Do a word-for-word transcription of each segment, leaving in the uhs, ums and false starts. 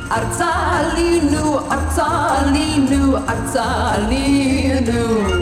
Arzalinu, Arzalinu, Arzalinu.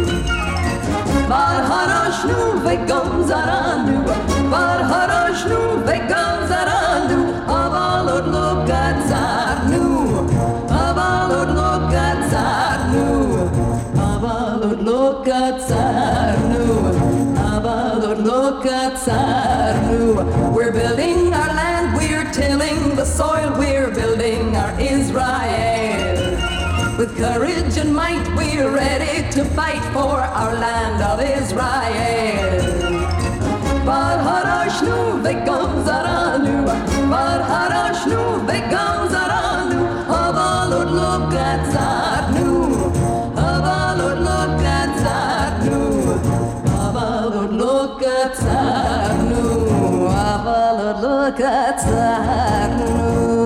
Varharashnu vegam zaranu, Varharashnu vegam zaranu, Avalod lokat zarnu, Avalod lokat zarnu, Avalod lokat zarnu, Avalod lokat zarnu. We're building our land, we're tilling the soil, we're building our Israel. With courage and might, we're ready to fight for our land of Israel. Varharashnu vegam zaranu, Varharashnu vegam zaranu, Avalod lokat zarnu, Avalod lokat zarnu, Avalod lokat zarnu, Avalod lokat zarnu.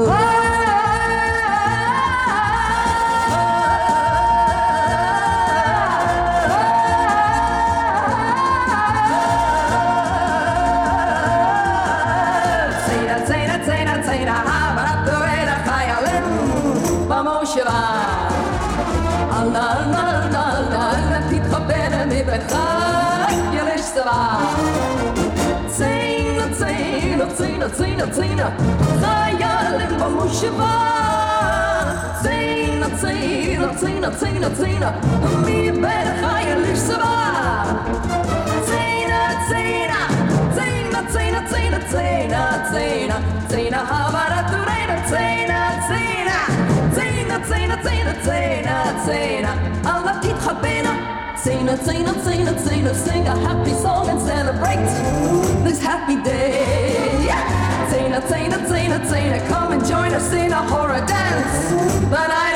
Zena, Zena, Zena, Chayalim b'Mosheva. Zena, Zena, Zena, Zena, Zena, Mi ben Chayalish Seva. Zena, Zena, Zena, Zena, Zena, Zena, Zena, Zena, Havaraturena, Zena, Zena, Zena, Zena, Zena, Zena, Zena, Allah titchabena. Zena, Zena, Zena, Zena, sing a happy song and celebrate this happy day. Yeah. Zena, Zena, Zena, Zena, come and join us in a horror dance. But I